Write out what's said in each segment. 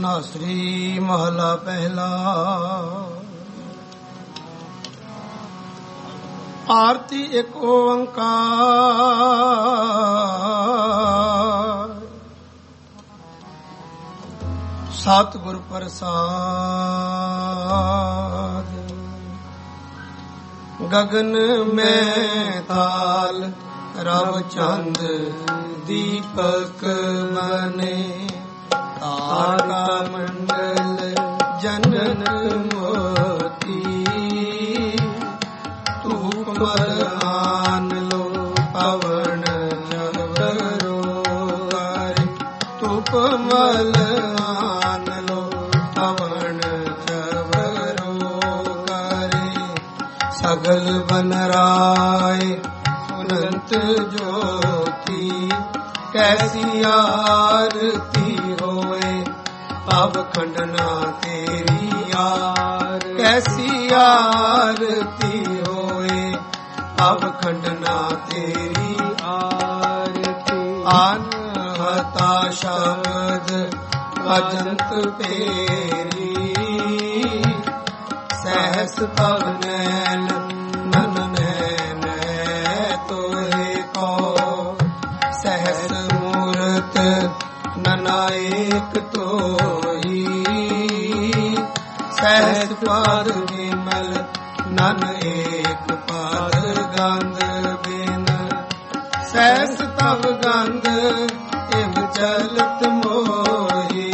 ਧਨਾਸਰੀ ਮਹਲਾ ਪਹਿਲਾ। ਆਰਤੀ ਇੱਕ ਓੰਕਾਰ, ਸਤਿਗੁਰ ਪ੍ਰਸਾਦ। ਗਗਨ ਮੈਂ ਤਾਲ ਰਵ ਚੰਦ ਦੀਪਕ ਬਨੇ, ਤਾਰਕਾ ਮੰਡਲ ਜਨਨ ਮੋਤੀ। ਧੂਪ ਮਲਾਨ ਲੋ ਪਵਨ ਜਵਰੋ ਕਰੇ, ਧੂਪ ਮਲਾਨ ਲੋ ਪਵਨ ਜਵਰੋ ਕਰੇ। ਸਗਲ ਬਨ ਰਾਏ ਅਨੰਤ ਜੋਤੀ, ਕੈਸੀ ਆਰਤੀ ਹੋਏ ਭਵ ਖੰਡਨਾ ਤੇਰੀ ਯਾਰ। ਕੈਸੀ ਆਰਤੀ ਹੋਏ ਭਵ ਖੰਡਨਾ ਤੇਰੀ ਆਰਤੀ। ਅਨਹਤਾ ਸ਼ਬਦ ਅਜੰਤ ਪੇਰੀ, ਸਹਿਸ ਤਵ ਨੈਣ ਨਨ ਨੈਣ ਤੋਏ ਕੋ। ਸਹਿਸ ਮੂਰਤ ਨਨਾਇਕ ਤੋਈ, ਸਹਿਸ ਪਾਦ ਵਿਮਲ ਨਨ ਏਕ ਪਾਦ ਗੰਧ ਬਿਨ। ਸਹਿਸ ਤਵ ਗੰਧ ਇਵ ਚਲਤ ਮੋਹੀ,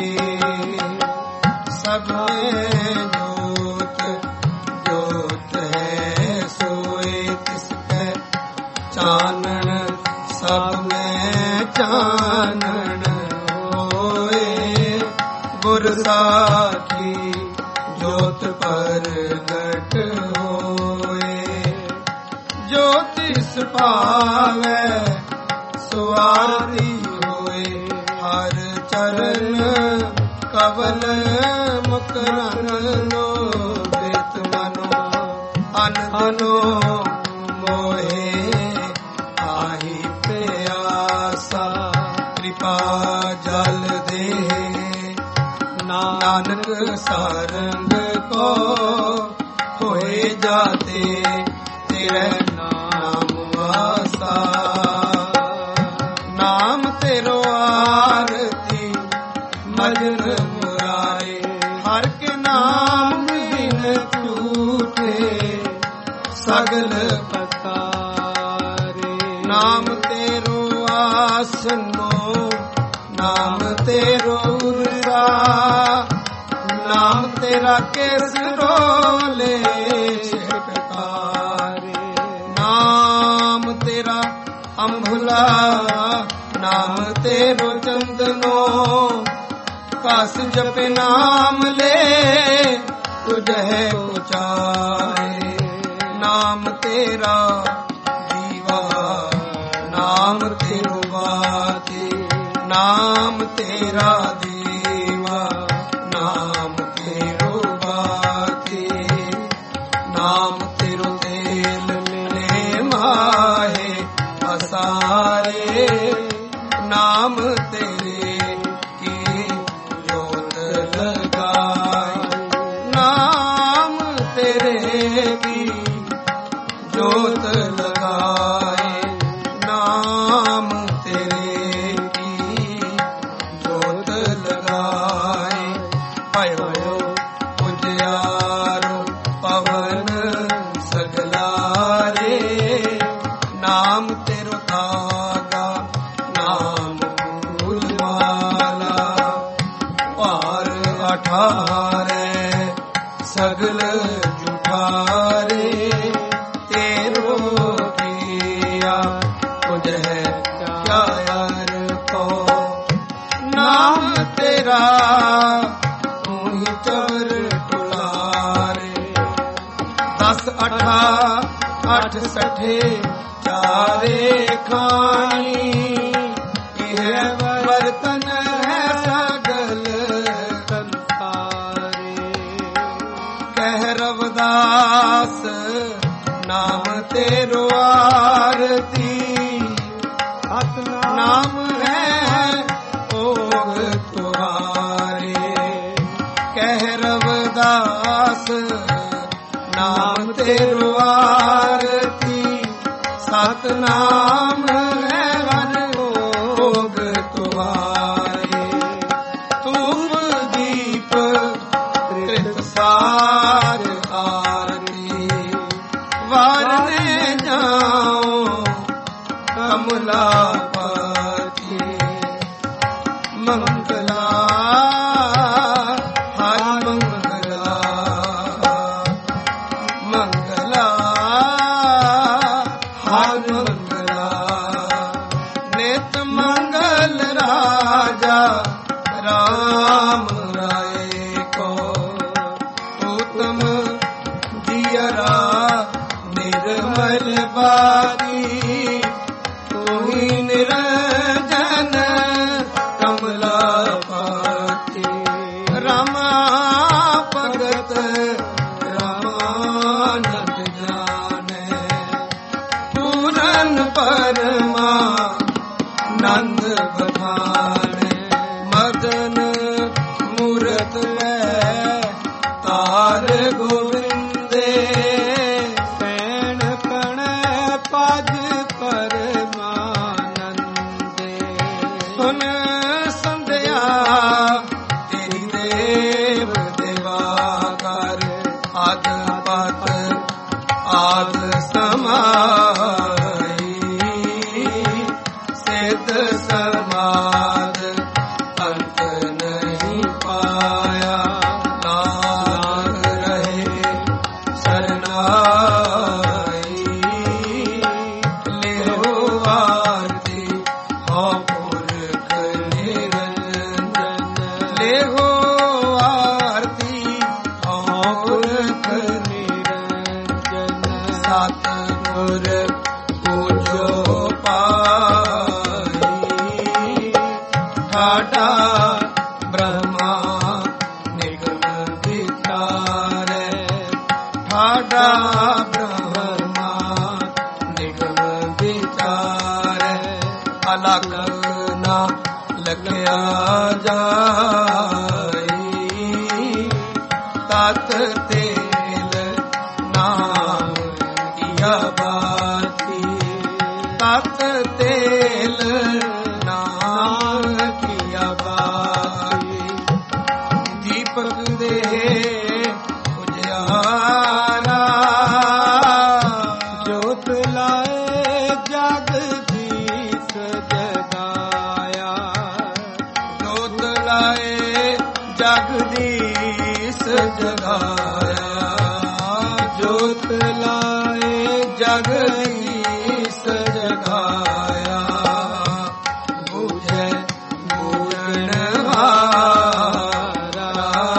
ਸਭ ਮੈਂ ਜੋਤ ਜੋਤ ਹੈ ਸੋਏ ਤਿਸ ਕੈ ਚਾਨਣ। ਸਭ ਮੈਂ ਚਾਨਣ ਹੋਏ ਗੁਰ ਸਾਖੀ, ਜੋਤ ਪ੍ਰਗਟ ਹੋਏ। ਜੋ ਤਿਸ ਭਾਵੈ ਸੋ ਆਰਤੀ ਹੋਏ, ਹਰ ਚਰਨ ਕਵਲ ਮੁਕਰਨ ਲੋ। ਬਿਤ ਮਨੋ ਅਨ ਅਨੋ ਮੋਹੇ ਆਹੀ ਪਿਆਸਾ, ਕਿਰਪਾ ਜਲ ਦੇ ਨਾਨਕ ਸਾਰੰਗ ਕੋ। ਹੋਏ ਜਾਤੇ ਤੇਰੇ ਨਾਮ ਵਾਸਾ, ਨਾਮ ਤੇਰੋ ਆਰਤੀ ਮਜਨ ਮੁਰਾਰੇ। ਹਰ ਕੇ ਨਾਮ ਬਿਨ ਝੂਠੇ ਸਗਲ ਪਤਾਰੇ। ਨਾਮ ਤੇਰੋ ਆਸਨੋ ਨਾਮ ਤੇਰੋ ਉਰਸਾ, ਨਾਮ ਤੇਰਾ ਕੇਸਰੋਲੇ ਸ਼ਿਕਾਰੇ। ਨਾਮ ਤੇਰਾ ਅੰਭੁਲਾ ਨਾਮ ਤੇਰੋ ਚੰਦਨੋ, ਕਸ ਜਪੇ ਨਾਮ ਲੈ ਤੁਝੇ ਉਚਾਰੇ। ਨਾਮ ਤੇਰਾ ਦੀਵਾ ਨਾਮ ਤੇਰੋ ਬਾਤੀ, ਨਾਮ ਤੇਰਾ ਦੀਵਾ ਨਾਮ ਤੇਰੋ ਬਾਤੀ। ਨਾਮ ਤੇਰੋ ਤੇਲ ਮਿਲੇ ਮਾਹੇ ਅਸਾਰੇ, ਨਾਮ ਤੇਰੇ ਕੀ ਜੋਤ ਲਗਾਈ। ਨਾਮ ਤੇਰੇ ਕੀ ਜੋਤ ਲਗਾਏ, ਨਾਮ ਤੇਰੇ ਕੀ ਜੋਤ ਲਗਾਏ। ਭਇਓ ਉਜਿਆਰੋ ਪਵਨ ਸਗਲਾਰੇ, ਨਾਮ ਤੇਰੋ ਧਾਗਾ ਨਾਮ ਫੂਲ ਮਾਲਾ। ਭਾਰ ਅਠਾਰੇ ਸਗਲ ਜੁਠਾਰੇ, ਤੇਰੋ ਕੀਆ ਕੁਝ ਹੈ ਕਿਆ ਯਾਰ ਕੋ। ਨਾਮ ਤੇਰਾ ਤੂੰ ਹੀ ਚਵਰ ਟੁਲਾਰੇ। 10 ਅਠਾ 8 ਸਠੇ ਚਾਰੇ ਖਾਣੀ, ਇਹ ਬਰਤਨ ਹੈ ਸਗਲ ਸੰਸਾਰੇ। ਕਹਿ ਰਵਿਦਾਸ ਨਾਮ ਤੇਰੋ ਆਰਤੀ, ਨਾਮ ਹੈ ਭੋਗ ਤੁਹਾਰੇ। ਨਾਮ ਤੇਰੋ ਆਰਤੀ, ਸਤਨਾਮ ਹੈ ਹਰ ਭੋਗ ਤੁਹਾਰੇ। ਧੂਪ ਦੀਪ ਤ੍ਰਿਤ ਸਾਰ ਆਰਤੀ, ਵਾਰਨੇ ਜਾਓ ਕਮਲਾ ਪਤੀ। ਮੰਗਲਾ ਹਰ ਮੰਗਲਾ, ਮੰਗਲਾ ਹਰ ਮੰਗਲਾ। ਨਿਤ ਮੰਗਲ ਰਾਜਾ ਰਾਮ ਰਾਏ ਕੋ, ਉਤਮ ਜੀਅਰਾ ਨਿਰਮਲ ਬਾਰੀ। ਤੂੰ ਨਿਰੰਜਨ ਕਮਲਾਪਤੀ, ਰਾਮਾ ਭਗਤ ਰਾਮਾਨੰਦ ਜਾਣੈ। ਪੂਰਨ ਪਰਮਾ ਨੰਦ ਬਖਾਣੈ, ਮਦਨ ਮੂਰਤ ਲੈ ਤਾਰ ਗੋਬਿੰਦੇ। ਸੈਣ ਪਣੈ ਪਜ ਪਰਮਾਨੰਦੇ, ਸੁਨ ਸੰਧਿਆ ਤੇਰੀ ਦੇਵ ਦੇਵਾਗਰ। ਆਦ ਪਤ ਆਦ ਸਮਾਈ, ਸਿਧ ਸਮਾਦ ਅੰਤ ਨਹੀਂ ਪਾਇਆ। ਨਾਮ ਰਹੇ ਸਰਨਾਈ, ਲਿਓ ਆਰਤੀ ਹਉ ਪੁਰਖ ਨਿਰੰਜਨ। ਲਿਓ ਆਰਤੀ ਹਉ ਪੁਰਖ ਨਿਰੰਜਨ। ਸਤਿਗੁਰ ਪੂਜੋ ਪਾਈ, ਠਾਠਾ ਬ੍ਰਹਮਾ ਨਿਗਮ ਵਿਚਾਰੈ। ਠਾਠਾ ਬ੍ਰਹਮਾ ਨਿਗਮ ਵਿਚਾਰੈ। ਅਲਖ ਨਾ ਲਖਿਆ ਜਾਈ, ਤਤ ਤੇਲ ਨਾਮ ਕੀਆ ਬਾਤੀ। ਤਤ ਤੇਲ ਨਾਮ ਕੀਆ ਬਾਤੀ। ਦੀਪਕ ਦੇ ਉਜਿਆਰਾ, ਜੋਤ ਲਾਏ ਜਗਦੀਸ਼ ਜਗਾਇਆ। ਜੋਤ ਲਾਏ ਜਗਦੀਸ਼ ਜਗਾਇਆ। ਜੋਤ ਲਾਏ ਜਗਦੀਸ਼ ਜਗਾਇਆ। ਬੂਝੈ ਬੂਝਣ ਹਾਰਾ,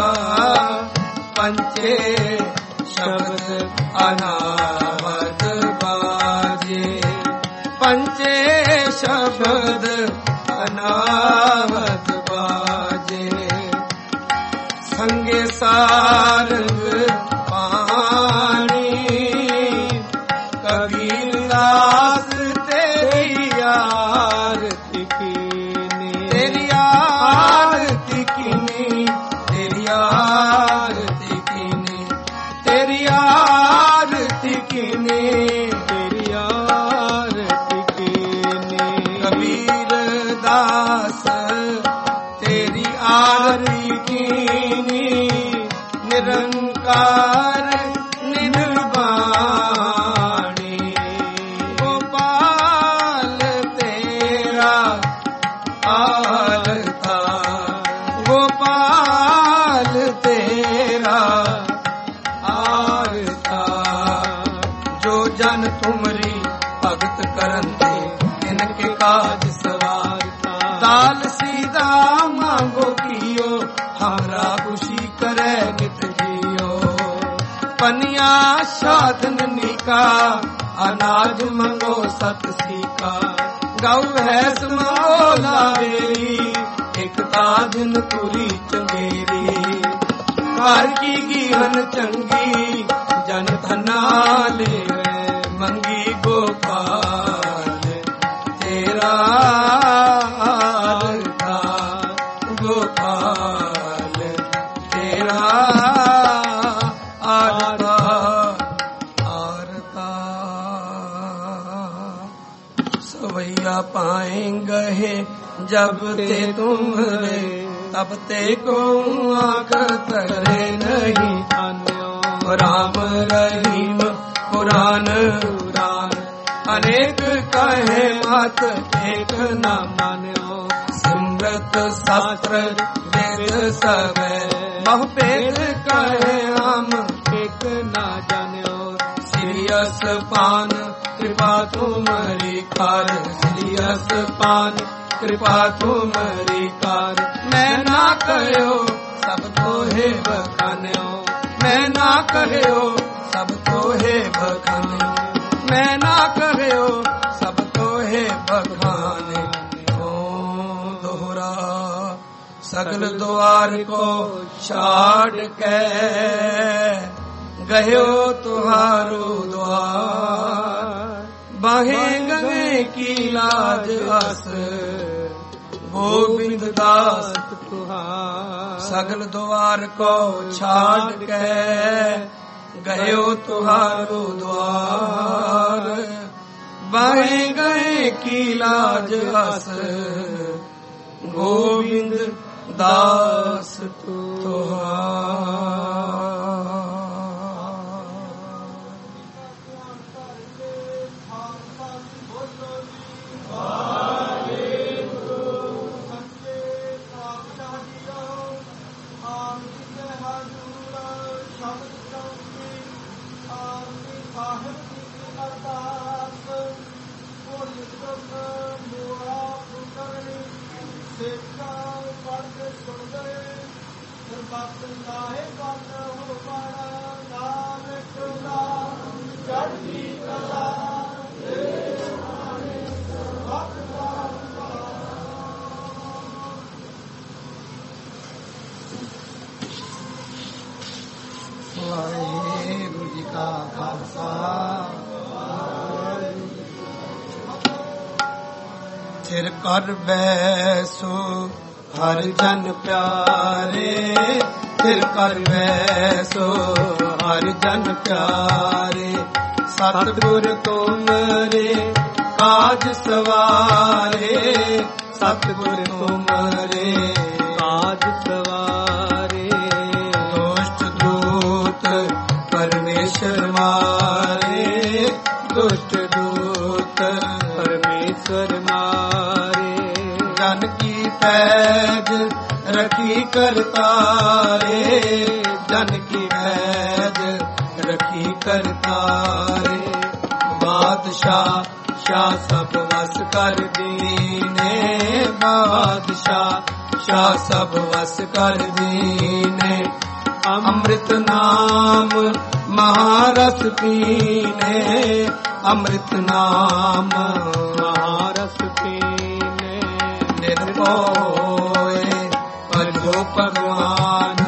ਪੰਚੇ ਸ਼ਬਦ ਅਨਾਹਤ ਬਾਜੇ। ਪੰਚੇ ਸ਼ਬਦ ਅਨਾਹਤ ਬਾਜੇ। ਸੰਗੇ ਸਾਰੰਗ ਪਾਣੀ, ਕਬੀਰ ਦਾਸ ਤੇਰੀ ਆਰਤੀ ਕੀਨੀ। ਤੇਰੀ ਆਰਤੀ ਕੀਨੀ, ਤੇਰੀ ਆਰਤੀ ਕੀਨੀ। ਤੇਰੀ ਆਰਤੀ ਕੀਨੀ, ਤੇਰੀ ਆਰਤੀ ਕੀਨੀ। ਕਬੀਰ ਦਾਸ ਤੇਰੀ ਆਰਤੀ ਕੀਨੀ। ਨਿਰੰਕਾਰ ਨਿਰਵਾਣੀ, ਗੋਪਾਲ ਤੇਰਾ ਆਲਤਾ। ਗੋਪਾਲ ਤੇਰਾ ਆਲਤਾ। ਜੋ ਜਨ ਤੁਮਰੀ ਭਗਤ ਕਰਨ ਤੇ, ਇਨਕੇ ਕਾਜ ਸਵਾਰਤਾ। दाल सीधा मांगो कियो, हमरा खुशी करे नित जियो। पनिया साधन निका, अनाज मंगो सत सीका। गौ भैंस मंगो लावेरी, एक ताजन तुरी चंगेरी। घर की गीहन चंगी, जन धना ले मंगी गोपाल तेरा गोपाल तेरा गहे जब ते तुमरे तब ते को आँख तरे नहीं अन्यो राम रहीम पुराण पुराण अनेक कहे मत एक न मान्यो सिमरत शास्त्र वेद सब बहुपेद कहे हम एक न जान्यो श्रीयस पान कृपा तुम्हारी कार श्रीयस पान कृपा तुम्हारी कार मैं ना कहो सब तो है बखान्यो मैं ना कहो सब तो है बखान्यो मैं ना कहो सब तो है बखाने ओ दोहरा सगल द्वार को छाड़ के गयो तुहारो द्वार बाहे गए की लाज अस गोविंद दास तुहार सगल द्वार को छाड़ के गयो तुहारो द्वार बाहे गए की लाज अस गोविंद दास तुहार वाहेगुरु जी का खालसा थिर कर बैसो हर जन प्यारे थिर कर बैसो हर जन प्यारे सतगुर तुमरे काज सवारे सतगुर तुमरे काज सवारे दुष्ट दूत परमेश्वर मारे दुष्ट दूत परमेश्वर मारे जन की पैज रखी करतारे जन की पैज रखी करतारे बादशाह शाह सब वस कर दीने बादशाह शाह सब वस कर दीने अमृत नाम महारस पीने अमृत नाम महारस पीने निर्भय भजो भगवान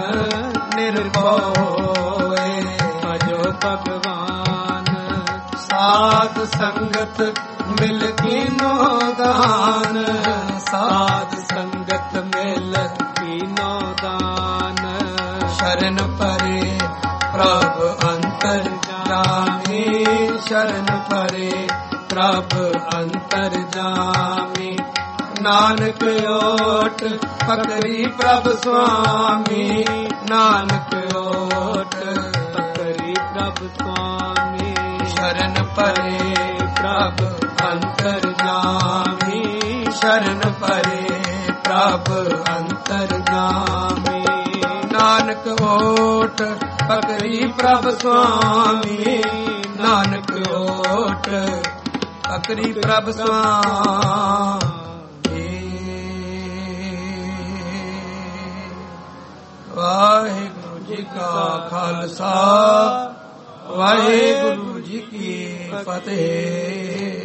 निर्भय भजो भगवान साध संगत मिल कीनो दान साध संगत मिल कीनो दान शरण परे प्रभ अंतर जामी शरण परे प्रभ अंतर जामी नानक ओट पकड़ी प्रभ स्वामी नानक ओट पकड़ी प्रभ स्वामी शरण परे प्रभ अंतर जामी शरण परे प्रभ अंतर जामी नानक ओट पकड़ी प्रभ स्वामी नानक ओट पकड़ी प्रभ स्वामी वाहेगुरु जी का खालसा वाहेगुरु जी की फतेह।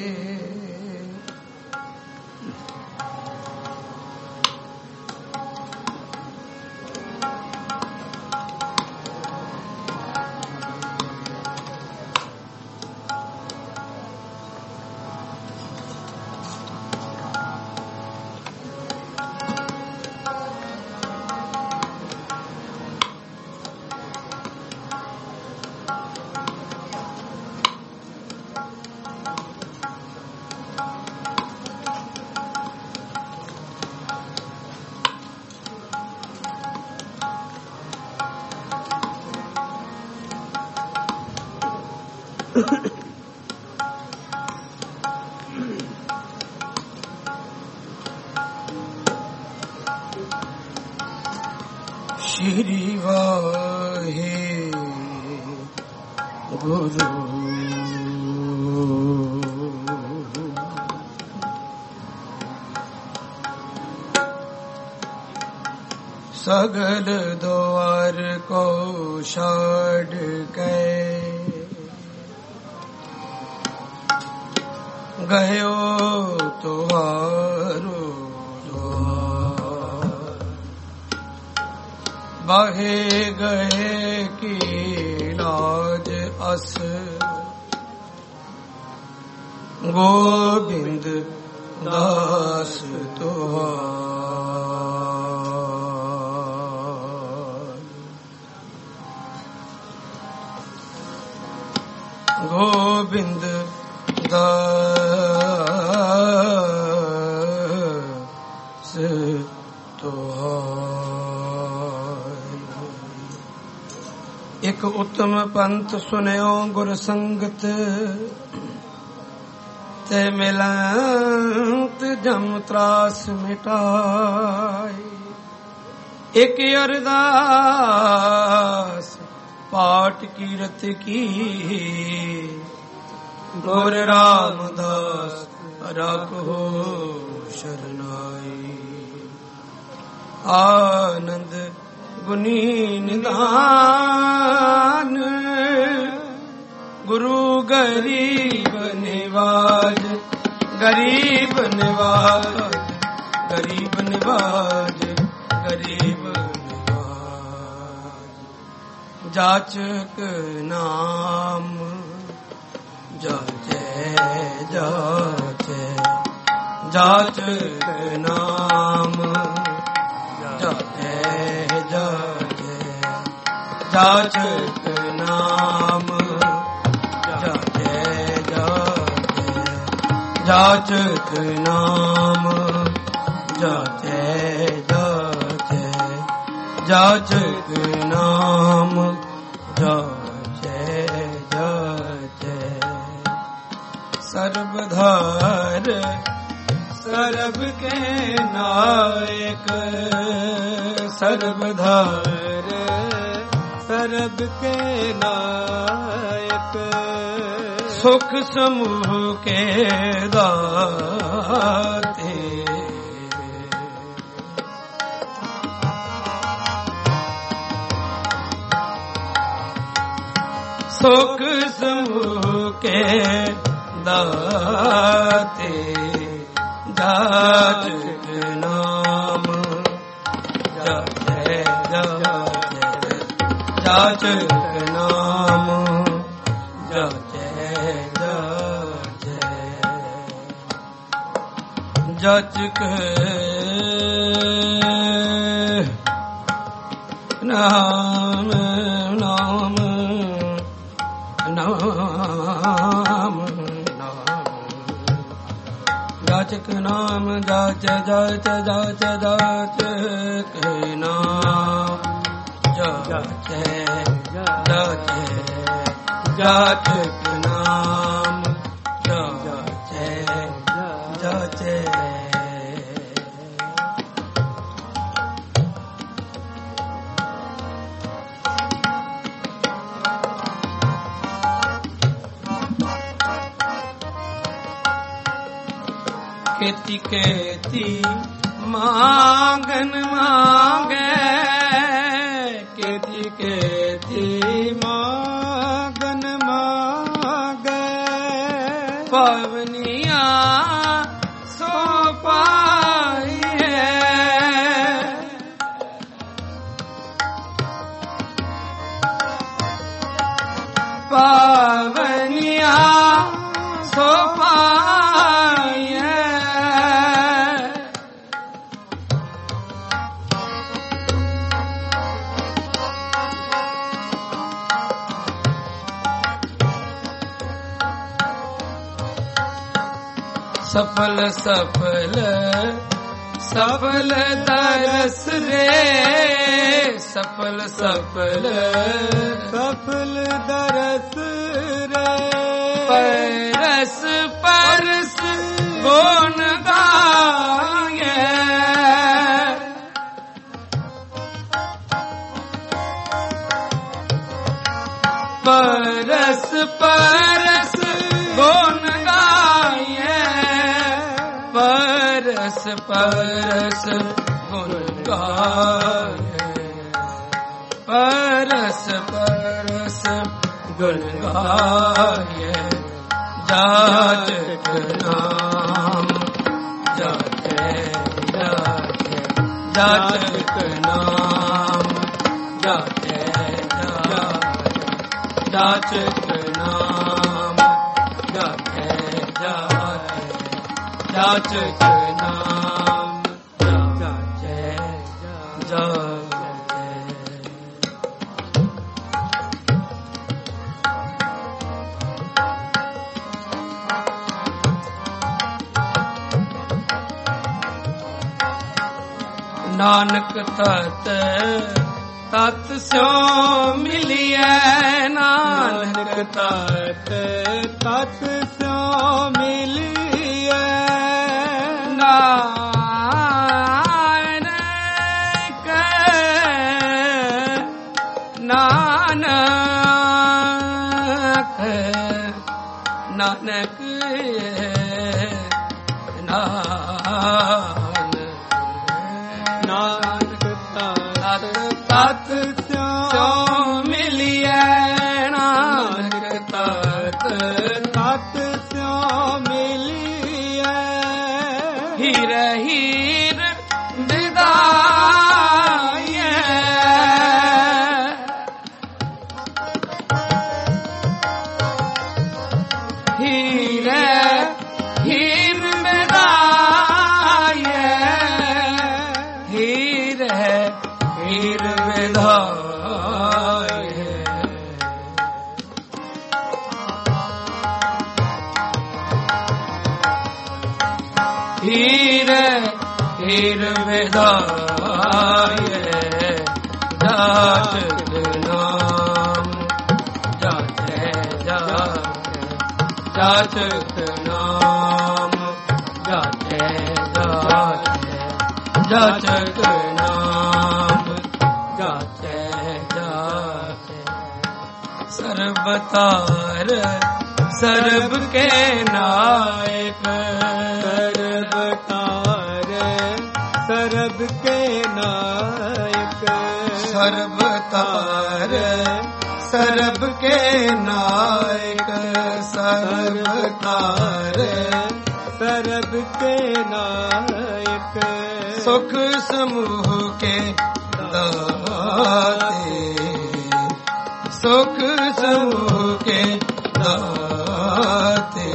ਸ਼੍ਰੀ ਵਾਹਿਗੁਰੂ। ਸਗਲ ਦੁਆਰ ਕੋ ਛਾੜ ਕੇ ਗਇਓ ਤੁਹਾਰੋ ਦੁਆਰ। ਬਾਹੇ ਗਏ ਕੀ ਲਾਜ ਅਸ ਗੋਬਿੰਦ ਦਾਸ ਤੁਹਾਰ। ਗੋਬਿੰਦ ਦਾਸ ਤੁਹਾਰ। ਇਕ ਉਤਮ ਪੰਥ ਸੁਨਿਓ ਗੁਰ ਸੰਗਤ ਤੇ ਮਿਲੰਤ ਜਮ ਤਰਾਸ ਮਿਟਾਈ। ਇਕ ਅਰਦਾਸ ਪਾਠ ਕੀਰਤ ਕੀ ਗੁਰ ਰਾਮਦਾਸ ਰੱਖੋ ਸ਼ਰਨਾਈ। ਆਨੰਦ ਗੁਨੀ ਨਿਧਾਨ ਗੁਰੂ ਗਰੀਬ ਨਿਵਾਜ। ਗਰੀਬ ਨਿਵਾਜ ਗਰੀਬ ਨਿਵਾਜ ਗਰੀਬ ਨਿਵਾਜ। ਜਾਚਕ ਨਾਮ ਜਾਚੈ ਜਾਚੈ। ਜਾਚਕ ਨਾਮ ਜਾਚੈ ਜਾਚੈ। ਜਾਚਕ ਨਾਮ ਜਾਚੈ ਜਾਚੈ। ਜਾਚਕ ਨਾਮ ਜਾਚੈ ਜਾਚੈ। ਜਾਚਕ ਨਾਮ ਜਾਚੈ ਜਾਚੈ। ਸਰਬਧਾਰ ਸਰਬ ਕੇ ਨਾਇਕ। ਸਰਬਧਾਰ ਸਰਬ ਕੇ ਨਾਇਕ। ਸੁਖ ਸਮੂਹ ਕੇ ਦਾਤੇ। ਸੁਖ ਸਮੂਹ ਕੇ ਦਾਤੇ। ਜਾਚਕ ਨਾਮ ਜਾਚੈ ਜਾਚੈ। ਜਾਚਕ ਨਾਮ ਜਾਚੈ ਜਾਚੈ। ਜਾਚਕ ਨਾਮ ਨਾਮ ਨਾਮ ਨਾਮ। ਜਾਚਕ ਨਾਮ ਜਾਚੈ ਜਾਚੈ ਜਾਚੈ। ਜਾਚਕ ਨਾਮ ਜਾਚੈ ਜਾਚੈ। ਜਾਚਕ ਨਾਮ ਜਾਚੈ ਜਾਚੈ। खेती खेती मांगन मांगे। खेती खेती मांगन मांगे। पवनिया सो पाइए। पवनिया सो पाइए। सफल सफल सफल दरस रे। सफल सफल सफल दरस रे। परस परस गुण गाये। परस परस गुण गाये, परस परस गुण गाये, परस परस गुण गाये। जाचक नाम जाचे जाचे, जाचक नाम जाचे जाचे, जाचक नाम जाचे जाचे, जाचक नाम जाचे जाचे। नानक तत तत स्यो मिलिए, नानक तत तत स्यो मिलिए। नानक नानक नानक तत स्यो मिलिए, नानक तत तत स्यो मिलिए। हीर हीर विदाये, हीर हीर विदाये, हीर हीर विदाये। हीर हीर विदाये। जाचक नाम जाचे जाचे, जाचक नाम जाचे जाचे, जाचक नाम जाचे जाचे। सर्वतार सर्व के नायक, सर्वतार सर्व के नायक, सर्वतार सर्व के नायक, सर्वतार सर्व के नायक। सुख समूह के दाते, सुख समूह के दाते।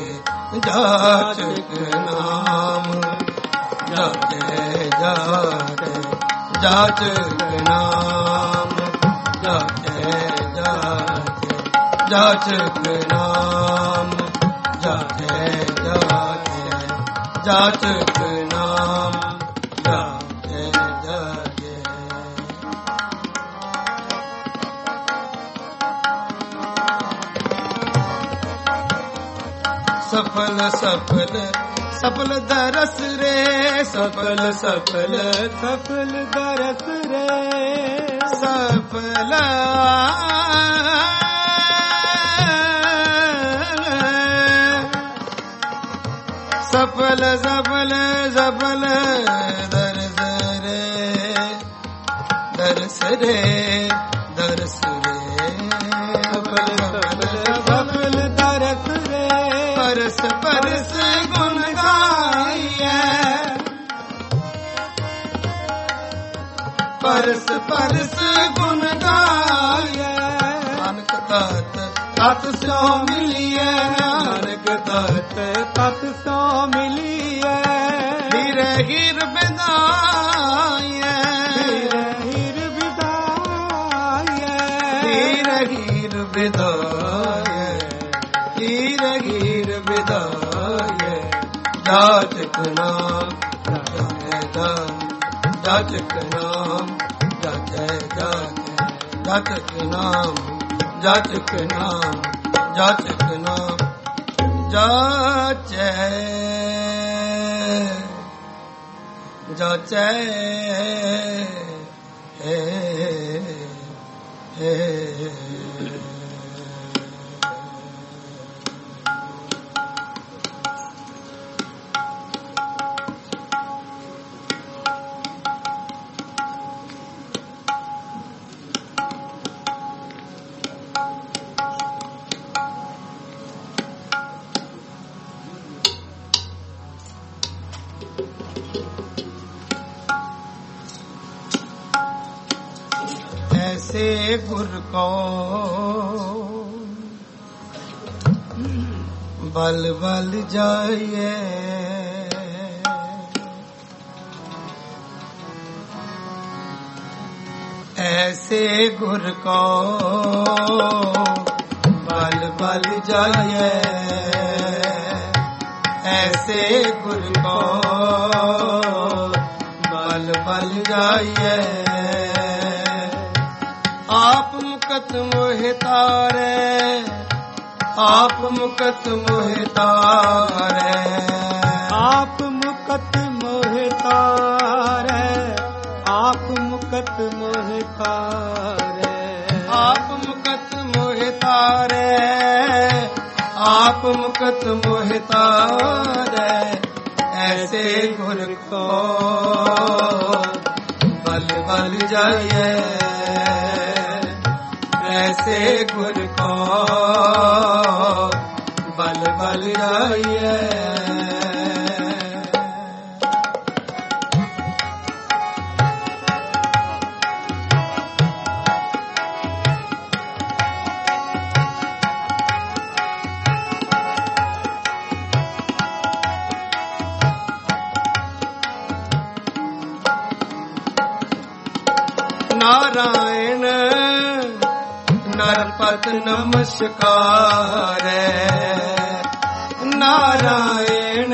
जाचक नाम जाचे जाचे, जाचक नाम जाचे जाचे, जाचक नाम जाचे जाचे, जाचक नाम जाचे जाचे। सफल सफल सफल दरस रे, सफल सफल सफल दरस रे, सफल सफल सफल सफल दरस रे, दरस रे दरस रे, सफल सफल सफल दरस रे। परस परस गुण गाये, परस परस गुण गाये। नानक तत तत स्यो मिलिए, नानक तत तत स्यो मिलिए। हीर हीर विदाये, हीर हीर विदाये, हीर हीर विदाये, हीर हीर विदाये। जाचक नाम जाचे जाचक नाम जाचे जाचे, जाचक नाम जाचक नाम जाचक नाम जाचे जाचे। हे हे ऐसे गुर को बल बल जाइए। ऐसे गुर को बल बल जाइए। ऐसे गुर को बल बल जाइए। आप मुकत मोहि तारे, आप मुकत मोहि तारे। आप मुकत मोहि तारे, आप मुकत मोहि तारे। आप मुकत मोहि तारे, आप मुकत मोहि तारे। ऐसे गुर को बल बल जाइए। ऐसे गुर को बल बल जाइए। नारायण नरपत नमस्कार। नारायण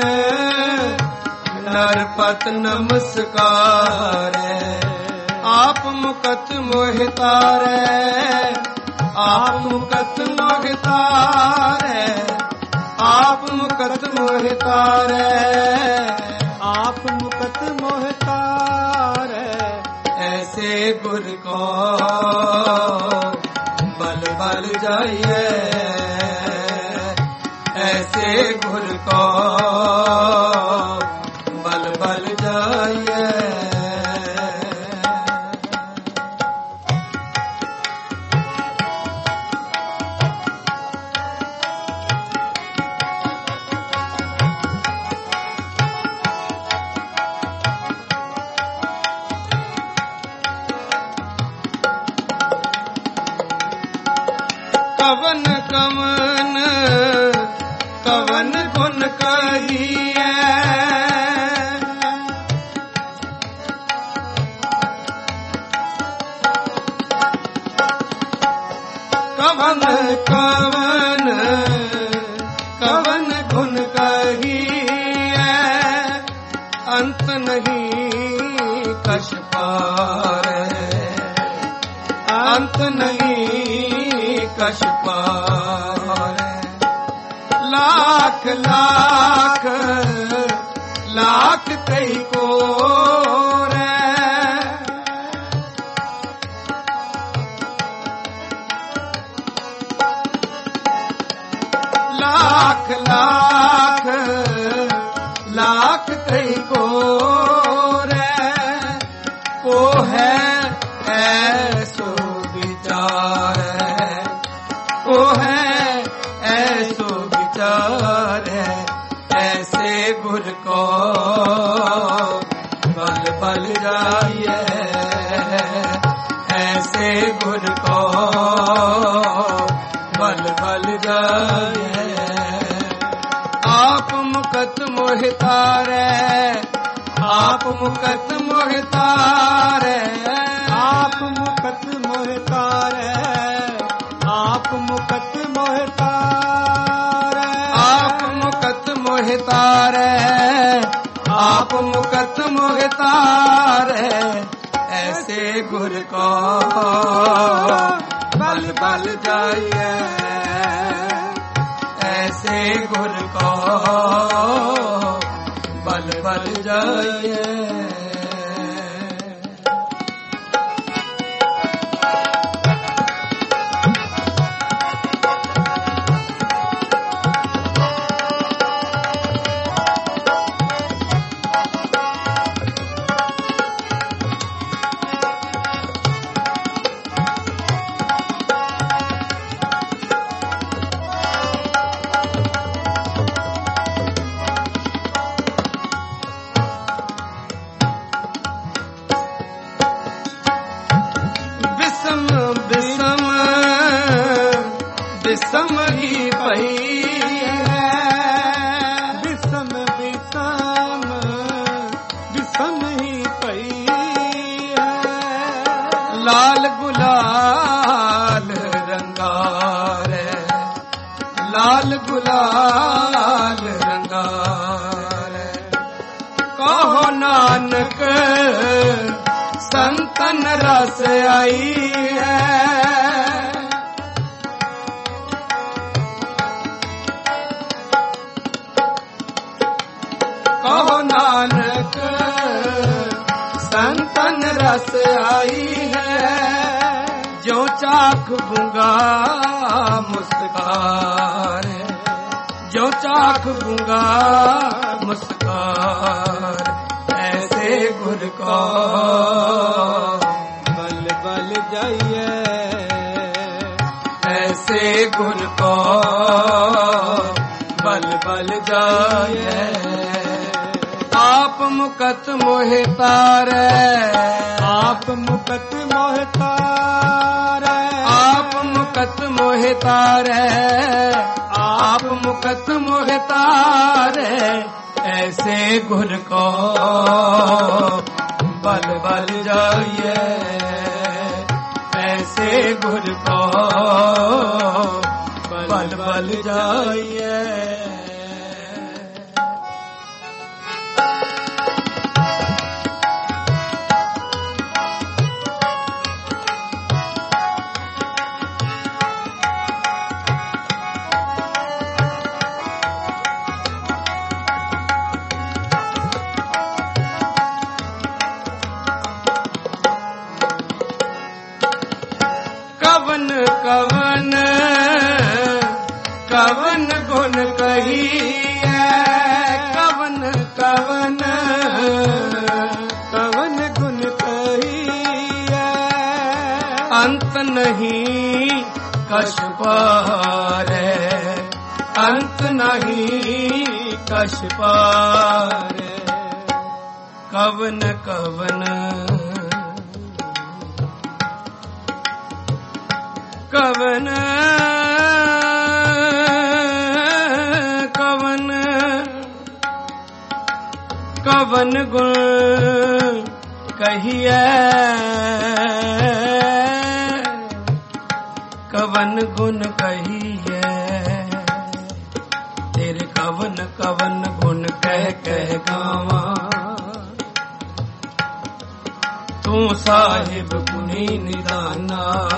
नरपत नमस्कार। आप मुकत मोहि तारे, आप मुकत मोहि तारे। आप मुकत मोहि तारे, आप मुकत मोहि तारे। ऐसे गुर को बल बल जाइए। ऐसे गुर को बल बल जाइए। कवन कवन कवन गुण कहिए। कवन कवन कवन गुण कहिए। अंत नहीं कछ पार, अंत नहीं कछ पार। लाख लाख लाख कई को रे। लाख लाख लाख कई को रे। को है ऐसो विचार, को है ऐसो विचार। ऐसे गुर को बल बल जाइए। ऐसे गुर को बल बल जाइए। आप मुकत मोहि तारे, आप मुकत मोहि तारे। आप मुकत मोहि तारे, आप मुकत मोहि तारे। आप मुकत मोहि तारे, आप मुकत मोहि तारे। ऐसे गुर को बल बल जाइए। ऐसे गुर को बल बल जाइए। लाल गुलाल रंगारे, लाल गुलाल रंगारे। कहो नानक संतन रस आई है, कहो नानक संतन रस आई है। जो चाख गूंगा मुस्कान, जो चाख गूंगा मुस्कान। ऐसे गुर को बल बल जाइए, ऐसे गुर को बल बल जाइए। आप मुकत मोहि तारै, आप मुकत मोहि तारै, आप मुकत मोहि तारै, आप मुकत मोहि तारै। ऐसे गुर को बल बल जाइए, ऐसे गुर को बल बल जाइए। कवन कवन कवन गुण कहिए, कवन कवन कवन गुण कहिए। अंत नहीं कछ पारै, अंत नहीं कछ पारै। कवन कवन कवन कवन कवन गुण कहिए, कवन गुण कहिए। तेरे कवन कवन गुण कह कह गावा, तू साहिब गुणी निदाना।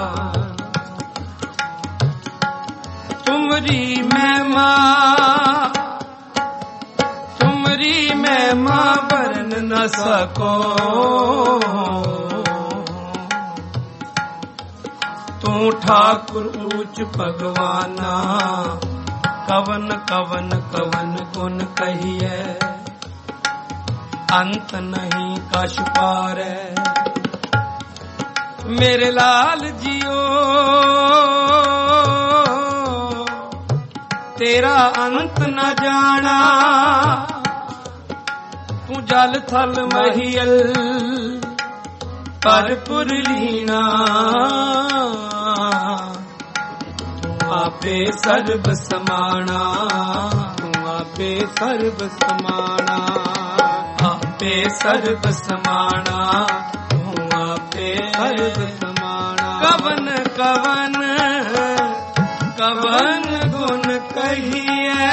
तुमरी महिमा, तुमरी महिमा वरन न सको। तू ठाकुर ऊंच भगवाना, कवन कवन कवन गुण कहिए। अंत नहीं कछ पारै। मेरे लाल जियो तेरा अंत न जाना। तू जल थल महियल परपुर लीना। तू आपे सर्व समाना, तू आपे सर्व समाना, आपे सर्व समाना, तू आपे सर्व समाना। कवन कवन कवन गुण कहिए।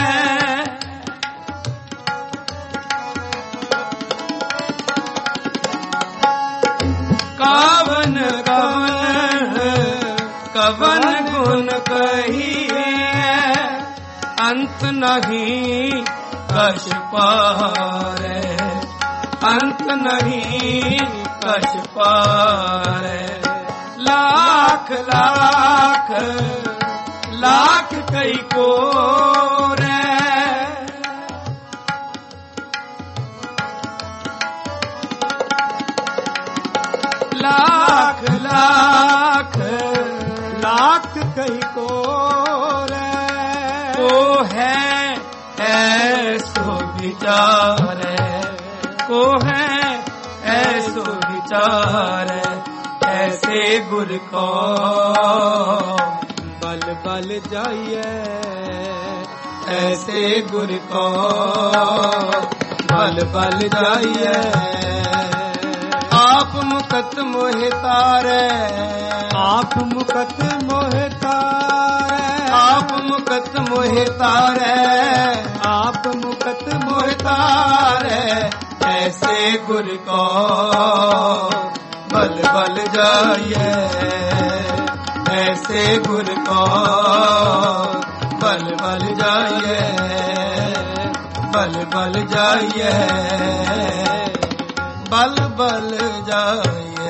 कवन कवन कवन गुण कहिए। अंत नहीं कछ पारै, अंत नहीं कछ पारै। लाख लाख लाख कई को रे। लाख लाख लाख कई को रे। को है ऐसो विचार, को है ऐसो विचार। ऐसे गुर को बल बल जाइए, ऐसे गुर को बल बल जाइए। आप मुकत मोहि तारै, आप मुकत मोहि तारै, आप मुकत मोहि तारै, आप मुकत मोहि तारै। ऐसे गुर को बल बल जाइए, ऐसे गुर को बल बल जाइए, बल बल जाइए, बल बल जाइए।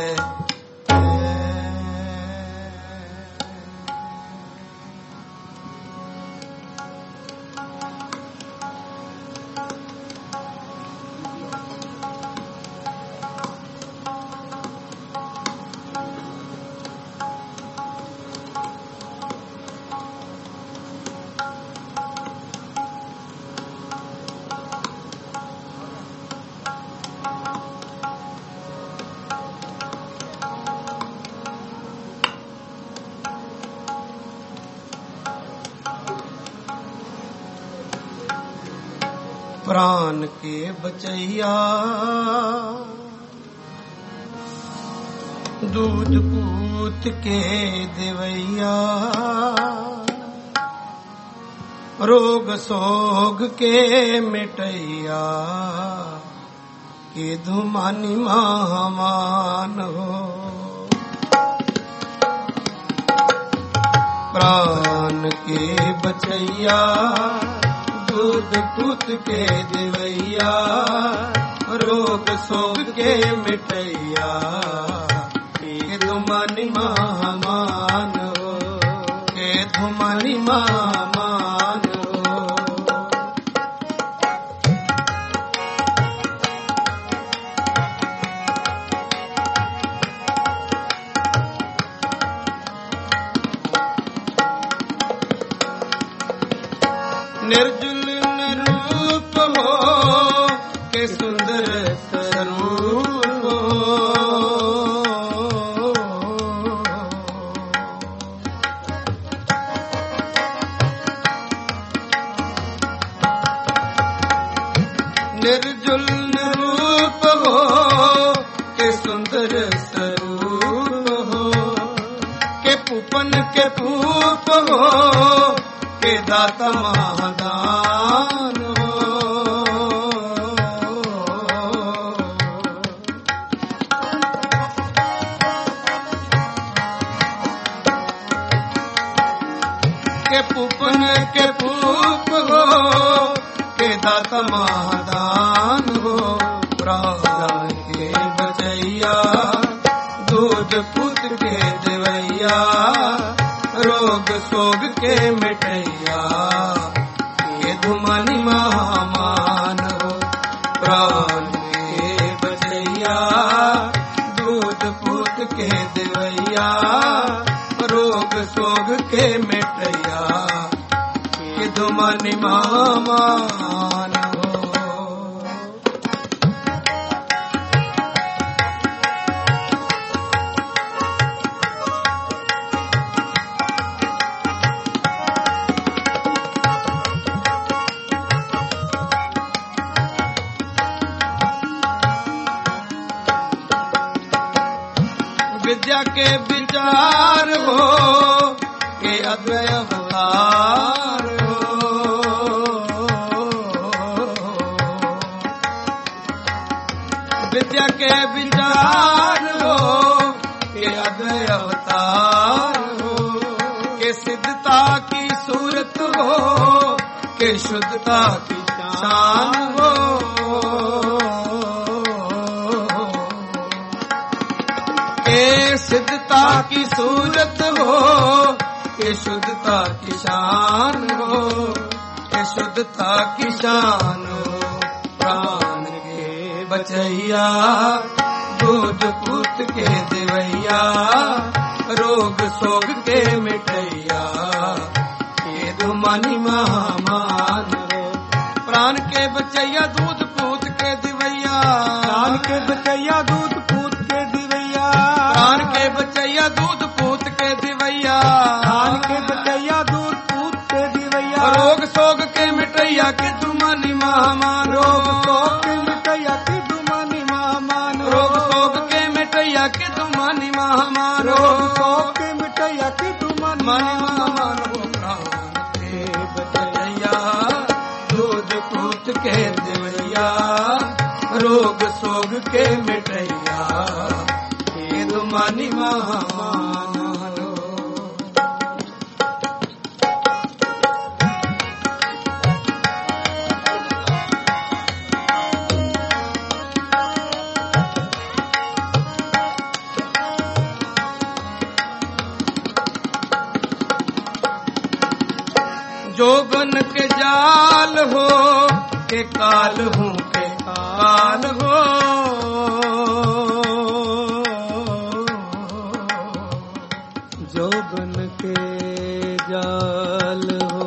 प्राण के बचैया दूध पूत के देवैया, रोग सोग के मिटैया, के धुमानी महामान हो। प्राण के बचैया दूध पूत के देवैया, रोग सोग के मिटैया, के धुमानी महामान हो, के धुमानी महामान हो। निर्जुल रूप हो के सुंदर स्वरूप हो, निर्जुल रूप हो के सुंदर स्वरूप हो, के पूपन के पूप हो, के दाता महादान हो। के पूपन के पूप हो, के दाता महादान हो। प्राण के बचैया दूध पूत के देवैया, रोग सोग के मिटैया, ये धुमानी महामान हो। प्राण के बचैया दूध पूत के देवैया, रोग सोग के मिटैया, ये धुमानी महामान हो। विद्या के विचार हो, के अद्वय अवतार हो। विद्या के विचार हो, के अद्वय अवतार हो, के सिद्धता की सूरत हो, के शुद्धता की शान हो। के सिद्धता की सूरत हो, के शुद्धता की शान हो, के शुद्धता की शान हो। प्राण के बचैया दूध पूत के देवैया, रोग सोग के मिटैया, ये धुमानी महामान हो। प्राण के बचैया दूध पूत के देवैया, प्राण के बचैया दूध पूत के दिवैया, प्राण के बचैया दूध पूत के दिवैया, प्राण के बचैया दूध पूत के दिवैया, रोग सोग के मिटैया, के धुमानी महामान। रोग सोग के मिटैया, के धुमानी महामान। रोग सोग के दुमानी महामान हो प्राण के बचैया, दूध पूत के दिवैया, रोग सोग के मिटैया, हे दुमानी महामान हो। जोगन के जाल हो के काल हूँ के काल हो, जोगन के जाल हो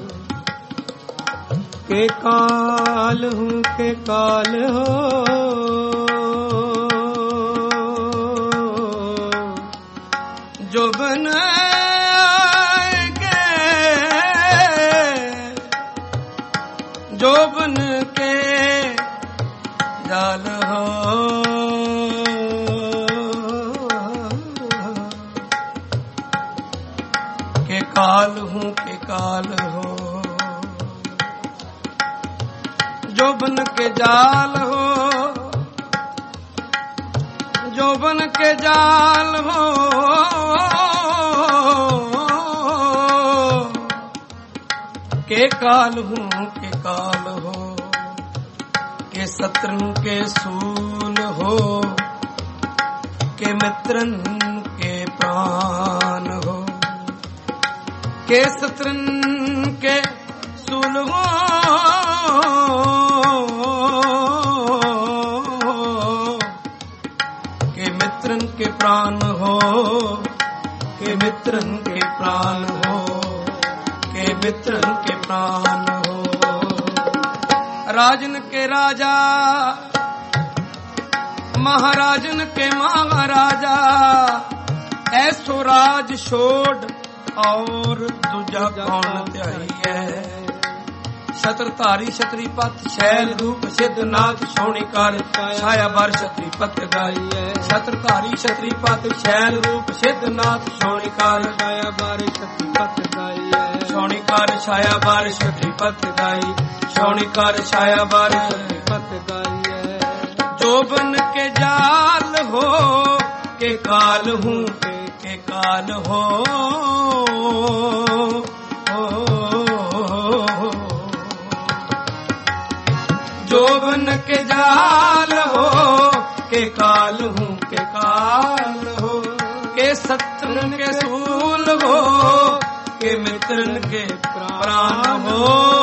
के काल हूँ के काल हो, जोबन जोबन के जाल हो के काल हूँ के काल हो, जोबन के जाल हो, जोबन के जाल हो, के काल हूँ के काल हो, के शत्रु के सूल हो, के मित्रन के प्राण हो, के शत्रु के सूल हो, के मित्रन के प्राण हो, के मित्रन के प्राण हो, के मित्रन के प्राण हो। राजन के राजा, महाराजन के महाराजा, ऐसो राज छोड़ और दूजा कौन त्याई। छत्रधारी छत्रीपत शैल रूप सिद्धनाथ सोनिकार, छाया बार छत्रीपत गाई है। छत्रधारी छत्रीपत शैल रूप सिद्धनाथ सोनिकार, छाया बार छत्रीपत गाई है। सोनिकार छाया बार छत्रीपत गाई, सोनिकार छाया बार छत्रीपत गाई है। जोबन के जाल हो के काल हूँ के काल हो, जोबन के जाल हो के काल हूँ के काल हो, के शत्रु के सूल हो, के मित्रन के प्राण हो,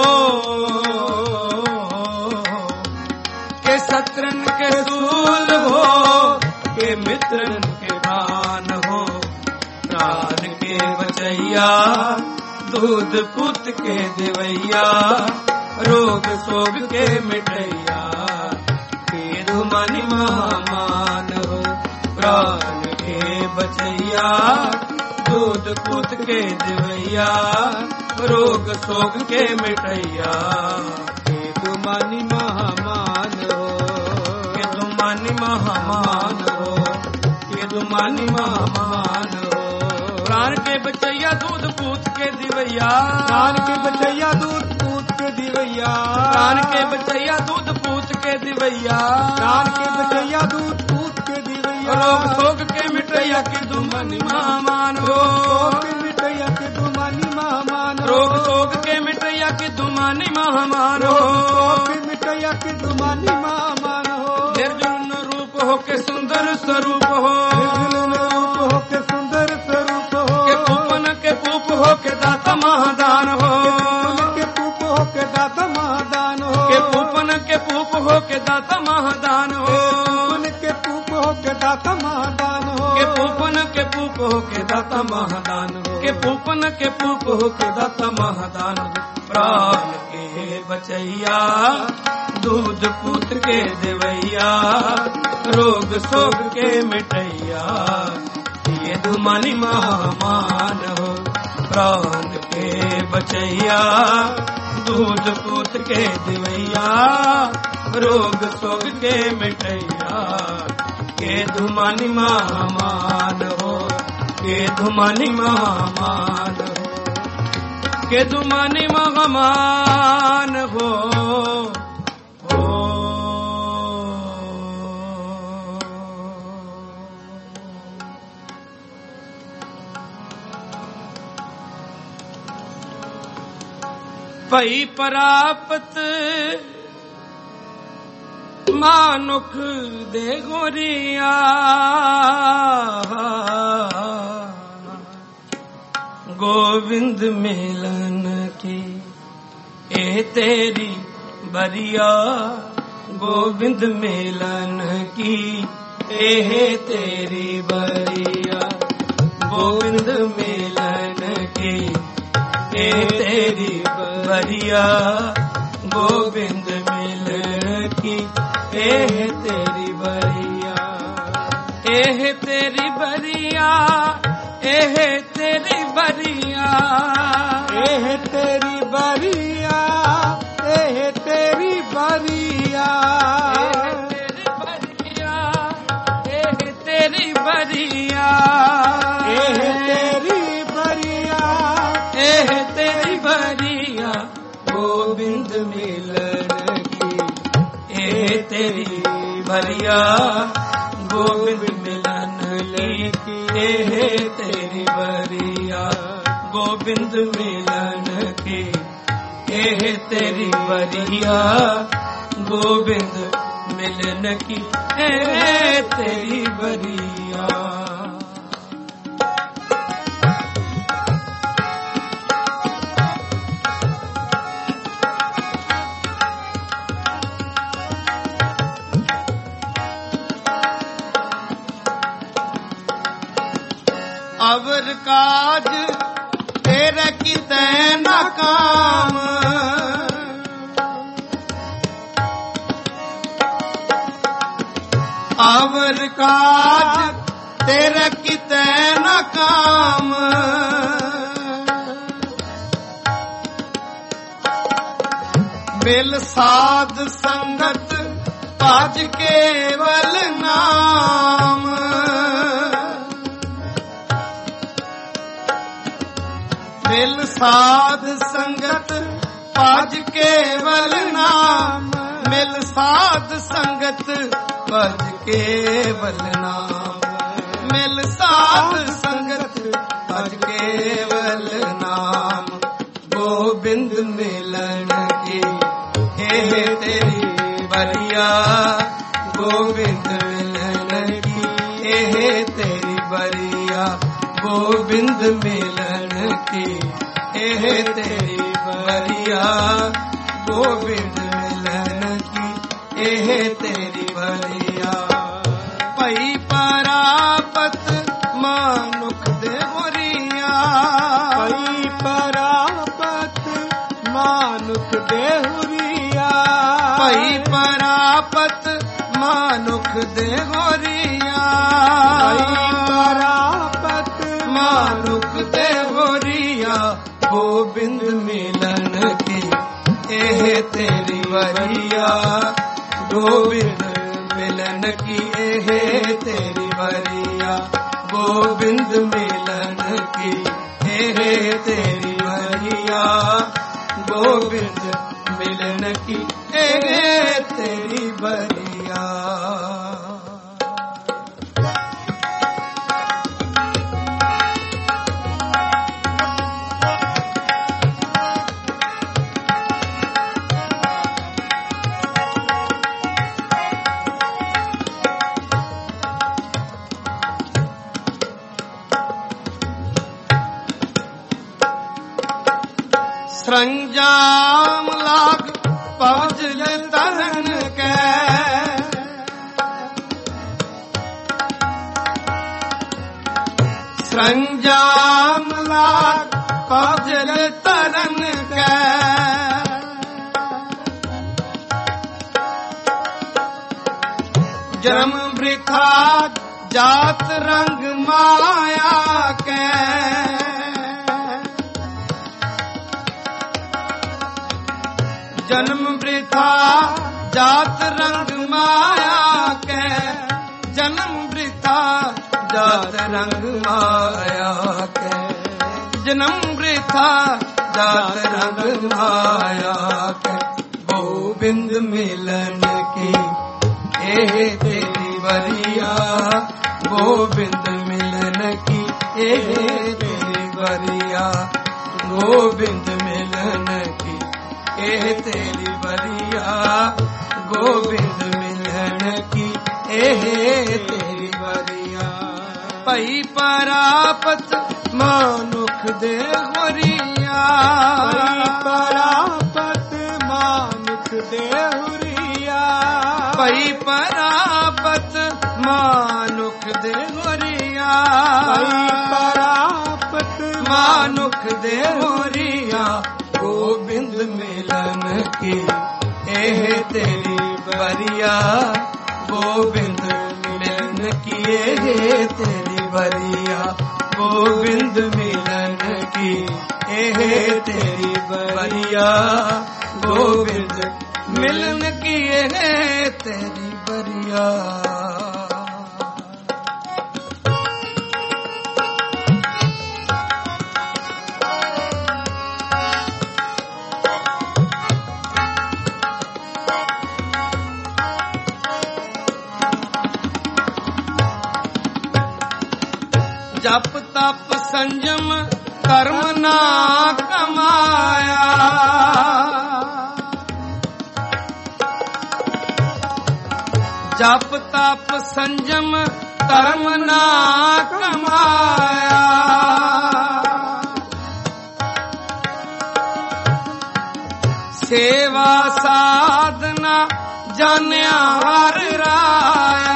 के शत्रु के सूल हो, के मित्रन के प्राण हो। प्राण के बचैया, दूध पुत के दिवैया, रोग सोग के मिटैया, हे दुमानी महामान हो। प्राण के बचैया, दूध पुत के दिवैया, रोग सोग के मिटैया, हे दुमानी महामान हो। हे दुमानी महामान हो, हे दुमानी महामान हो। प्राण के बचैया, दूध पूत के दिवैया, प्राण के बचैया, दूध पूत के दिवैया, प्राण के बचैया, दूध पूत के दिवैया, प्राण के बचैया, दूध पूत के दिवैया, रोग सोग के मिटैया के दुमानी महामान हो। रोग के मिटैया के दुमानी महामान हो। रोग सोग के मिटैया के दुमानी महामान हो। रोग के मिटैया के दुमानी महामान हो। निर्जुन रूप हो के सुंदर स्वरूप हो, निर्जुन रूप हो के सुंदर स्वरूप हो, के पूप हो के दाता महादान हो, के पूप हो के दाता महादान हो, के पूप हो के दाता महादान हो, के पूप हो के दाता महादान हो, के पूप हो के दाता महादान हो, के पूप हो के दाता महादान हो। प्राण के बचैया, दूध पुत के देवैया, रोग सोग के मिटैया, ये दुमानी महामान हो। प्राण के बचैया, दूध पुत के देवैया, रोग सोग के मिटैया, के दुमानी महामान हो, के धुमानी महामान हो, के धुमानी महामान हो। भई परापत मानुख दे गोरिया, गोविंद मिलन की ए तेरी बरिया, गोविंद मिलन की ए तेरी बरिया, गोविंद मिलन की ए तेरी बरिया, गोविंद मिलन की ए तेरी बरिया, ए तेरी बरिया, ए तेरी बरिया, ए तेरी बरिया, ए तेरी बरिया, ए तेरी बरिया, ए तेरी बरिया, ए तेरी बरिया, गोविंद मिलन की ए तेरी बरिया, गोविंद मिलन की ए तेरी बरिया, गोविंद मिलन की ए तेरी बरिया, गोविंद मिलन की ए तेरी बरिया। अवर काज तेरे किते न काम, अवर काज तेरे किते न काम, मिल साध संगत पाज केवल नाम, मिल साध संगत पाज केवल नाम, मिल साध संगत पाज केवल नाम, मिल साध संगत पाज केवल नाम, गोविंद मिलन की हे तेरी बरिया, गोविंद मिलन की हे तेरी बरिया, गोविंद मिलन की ए तेरी बरिया, गोविंद मिलन की ए तेरी बरिया। भई परापत मानुख दे गोरिया, भई परापत मानुख दे गोरिया, भई परापत मानुख दे गोरिया, मानुख दे गोरिया, गोविंद मिलन की ए तेरी बरिया, गोविंद मिलन की ए तेरी बरिया, गोविंद मिलन की ए तेरी बरिया, गोविंद मिलन की ए तेरी बरिया। सरंजाम लाग पहुँच तरन के, सरंजाम लाग पहुँच तरन के, जन्म वृथा जात रंग माया के, जन्म वृथा जात रंग माया के, जन्म वृथा जात रंग माया के, जन्म वृथा जात रंग माया के। गोविंद मिलन की एह तेरी बरिया, गोविंद मिलन की एह तेरी बरिया, गोविंद मिलन की एह तेरी बरिया, गोविंद मिलन की एह तेरी बरिया। पई परापत मानुख दे हुरिया, परापत मानुख दे हुरिया, पई परापत मानुख दे हुरिया, परापत मानुख दे हुरिया। गोविंद मिलन की एह तेरी बरिया, गोविंद मिलन की एह तेरी बरिया, गोविंद मिलन की एह तेरी बरिया, गोविंद मिलन की एह तेरी बरिया। जप तप संयम कर्म ना कमाया, जप तप संयम कर्म ना कमाया। सेवा साधना जानिया हर राया,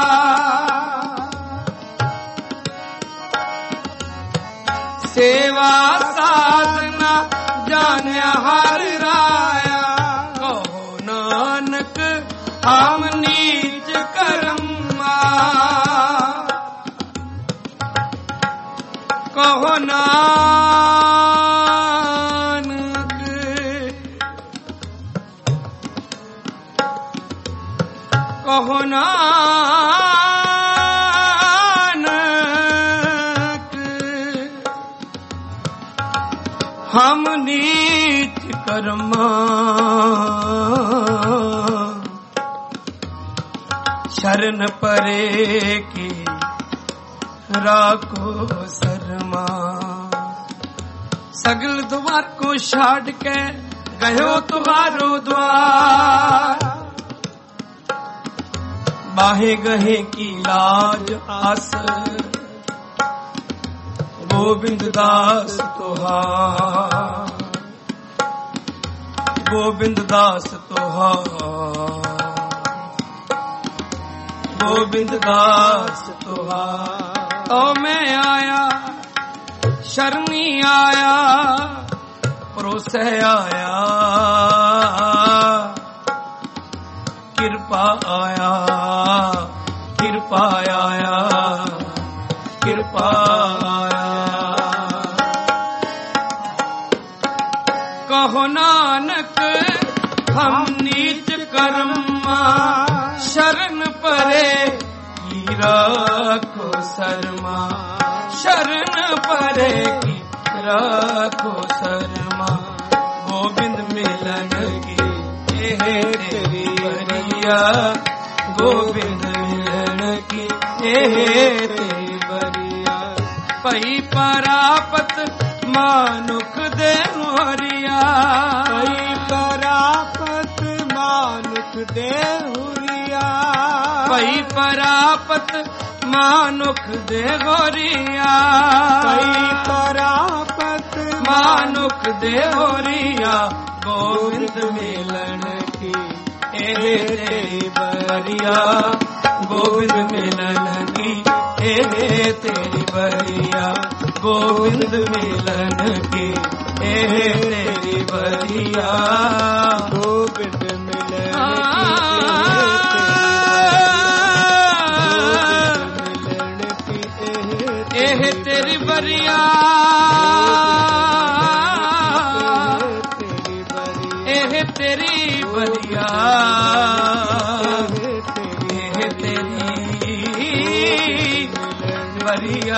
सेवा साधना जानिया हर राया। कहो नानक हम नीच कर्मा, कहो नानक, कहो नानक हम नीच कर्मा, शरण परे की राखो शर्मा। सगल द्वार को छाड़ के गयो तुम्हारो द्वार, बाहे गहे की लाज आस, गोविंद दास तोहार, गोविंद दास तोहार, गोविंद दास तोहार। तो मैं आया शरणी आया, परोसे आया, कृपा आया, कृपा आया, कृपा आया। कहो नानक हम नीच कर्मा, शरण परे की राखो शर्मा, शरण परे की राखो शर्मा। गोविंद मिलन की एह तेरी बरिया, गोविंद मिलन की एह तेरी बरिया। पई परापत मानुख दे हुरिया, पई परापत मानुख दे हुरिया, पई परापत मानुख दे हुरिया, पई परापत मानुख दे हुरिया। गोविंद मिलन की एह तेरी बरिया, गोविंद मिलन की एह तेरी बरिया, गोविंद मिलन की एह तेरी बरिया, गोविंद मिलन की एह तेरी बरिया, एह तेरी बरिया, एह तेरी बरिया।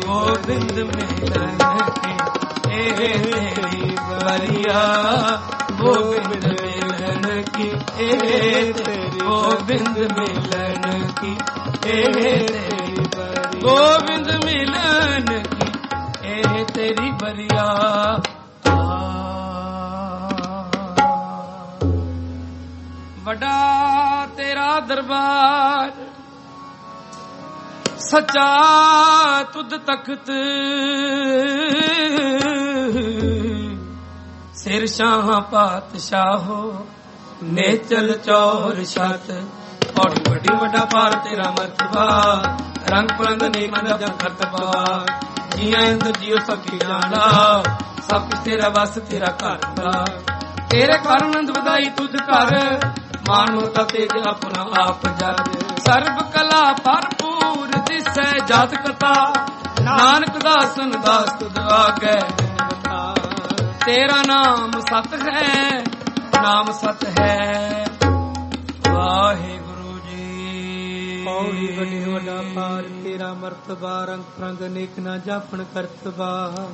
ਗੋਬਿੰਦ ਮਿਲਨ ਕੀ ਇਹ ਤੇਰੀ ਬਰੀਆ ਗੋਬਿੰਦ ਮਿਲਨ ਕੀ ਇਹ ਤੇਰੀ ਗੋਬਿੰਦ ਮਿਲਨ ਕੀ ਇਹ ਤੇਰੀ ਗੋਬਿੰਦ ਮਿਲਨ ਕੀ ਇਹ ਤੇਰੀ ਬਰੀਆ ਵੱਡਾ ਤੇਰਾ ਦਰਬਾਰ ਸੱਚਾ ਤੁਧ ਤਖਤ ਸਿਰ ਸ਼ਾਹ ਪਾਤਸ਼ਾਹੋ ਨੇਚਲ ਚੌਰ ਛਤ ਔਰ ਵੱਡੀ ਵੱਡਾ ਪਾਰ ਤੇਰਾ ਮਰਤਬਾ ਰੰਗ ਪ੍ਰੰਗ ਨੇਕ ਦਾ ਕਰਤਬਾ ਜੀਆਂ ਅੰਦਰ ਜੀਓ ਸਭ ਕੀ ਜਾਣਾ ਸਭ ਤੇਰਾ ਵਸ ਤੇਰਾ ਘਰ ਦਾ ਤੇਰੇ ਘਰ ਆਨੰਦ ਵਧਾਈ ਤੁਧ ਘਰ ਮਾਨ ਮਮਤਾ ਤੇਜ ਆਪਣਾ ਆਪ ਜਦ ਸਰਬ ਕਲਾ ਭਰਪੂਰ ਦਿਸੈ ਜਾਤ ਕਥਾ ਨਾਨਕ ਦਾਸਨ ਦਾਸ ਤੁਧ ਆਗੈ ਤੇਰਾ ਨਾਮ ਸਤ ਹੈ ਨਾਮ ਸਤ ਹੈ ਵਾਹਿਗੁਰੂ ਜੀ ਪੌੜੀ ਵੱਡੀ ਵੱਡਾ ਪਾਰ ਤੇਰਾ ਮਰਤਬਾ ਰੰਗ ਪ੍ਰੰਗ ਨੇਕ ਨਾ ਜਾਪਣ ਕਰਤਬਾ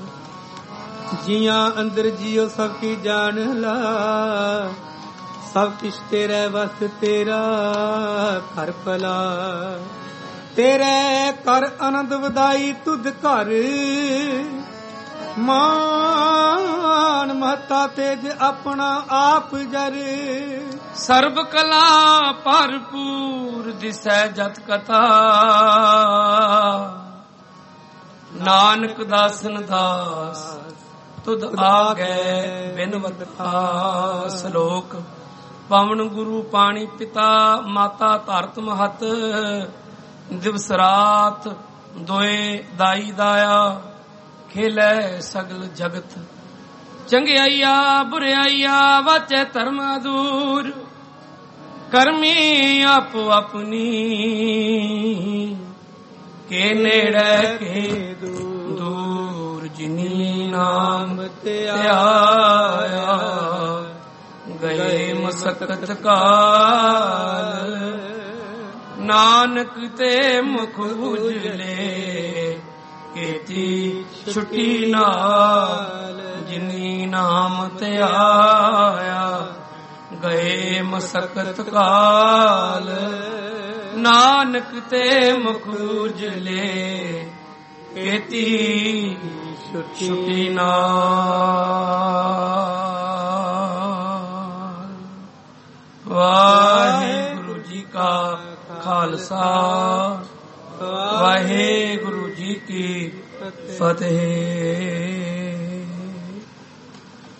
ਜੀਆਂ ਅੰਦਰ ਜੀਓ ਸਭ ਕੀ ਜਾਣ ਲਾ ਸਭ ਕਿਛ ਤੇਰੇ ਵਸ ਤੇਰਾ ਘਰ ਭਲਾ ਤੇਰੇ ਕਰ ਆਨੰਦ ਵਧਾਈ ਤੁਧ ਘਰ ਮਾਨ ਮਹਤਾ ਤੇਜ ਆਪਣਾ ਆਪ ਜਰ ਸਰਬ ਕਲਾ ਭਰਪੂਰ ਦਿਸੈ ਜਤ ਕਥਾ ਨਾਨਕ ਦਾਸਨ ਦਾਸ ਤੁਧ ਆਗੈ ਬਿਨਵਤਾ ਸ਼ਲੋਕ ਪਵਨ ਗੁਰੂ ਪਾਣੀ ਪਿਤਾ ਮਾਤਾ ਧਰਤ ਮਹਤ ਦਿਵਸ ਰਾਤ ਦੋਏ ਦਾਈ ਦਾਇਆ ਖੇਲੇ ਸਗਲ ਜਗਤ ਚੰਗਿਆਈਆ ਬੁਰਿਆਈਆ ਵਾਚੈ ਧਰਮ ਦੂਰ ਕਰਮੀ ਆਪੋ ਆਪਣੀ ਕੇ ਨੇੜੇ ਕੇ ਦੂਰ ਜਿਨੀ ਨਾਮ ਤੇ ਆਇਆ ਗਏ ਮਸਕਤ ਕਾਲ ਨਾਨਕ ਤੇ ਮੁਖ ਉਜਲੇ ਕੀਤੀ ਛੁੱਟੀ ਨਾਲ ਜਿਨੀ ਨਾਮ ਤੇ ਆਇਆ ਗਏ ਮਸਕਤ ਕਾਲ ਨਾਨਕ ਤੇ ਮੁਖ ਉਜਲੇ ਕੀਤੀ ਛੁੱਟੀ ਨਾਲ ਵਾਹਿਗੁਰੂ ਜੀ ਕਾ ਖਾਲਸਾ ਵਾਹਿਗੁਰੂ ਜੀ ਕੀ ਫਤਿਹ।